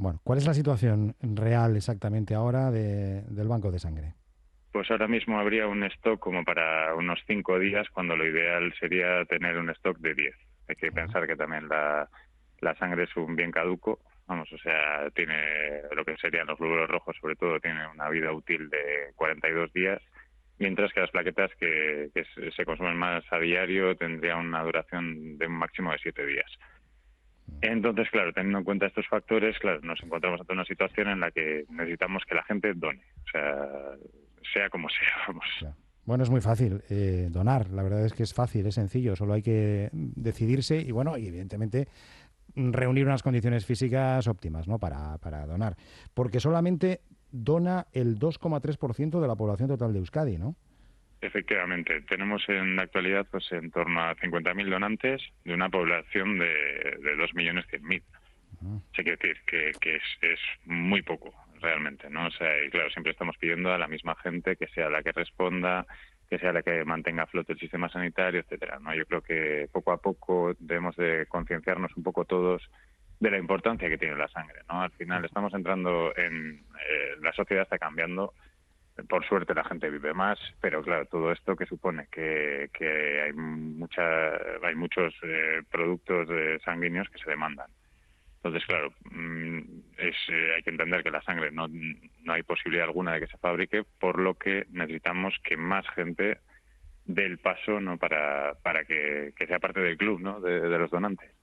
Bueno, ¿cuál es la situación real exactamente ahora del banco de sangre? Pues ahora mismo habría un stock como para unos 5 días, cuando lo ideal sería tener un stock de 10. Hay que Ah, pensar que también la sangre es un bien caduco, vamos, o sea, tiene lo que serían los glóbulos rojos, sobre todo, tiene una vida útil de 42 días, mientras que las plaquetas que se consumen más a diario tendrían una duración de un máximo de 7 días. Entonces, claro, teniendo en cuenta estos factores, claro, nos encontramos ante una situación en la que necesitamos que la gente done, o sea como sea, vamos. claro. Bueno, es muy fácil donar. La verdad es que es fácil, es sencillo. Solo hay que decidirse y, bueno, y evidentemente reunir unas condiciones físicas óptimas, ¿no? Para donar. Porque solamente dona el 2,3% de la población total de Euskadi, ¿no? Efectivamente, tenemos en la actualidad pues en torno a 50.000 donantes de una población de 2.100.000. Se quiere decir que es muy poco realmente, ¿no? O sea, y claro, siempre estamos pidiendo a la misma gente que sea la que responda, que sea la que mantenga a flote el sistema sanitario, etcétera, ¿no? Yo creo que poco a poco debemos de concienciarnos un poco todos de la importancia que tiene la sangre, ¿no? Al final estamos entrando la sociedad está cambiando. Por suerte la gente vive más, pero claro, todo esto que supone que hay muchos productos sanguíneos que se demandan. Entonces, claro, hay que entender que la sangre no hay posibilidad alguna de que se fabrique, por lo que necesitamos que más gente dé el paso, ¿no? Para que sea parte del club, ¿no? De los donantes.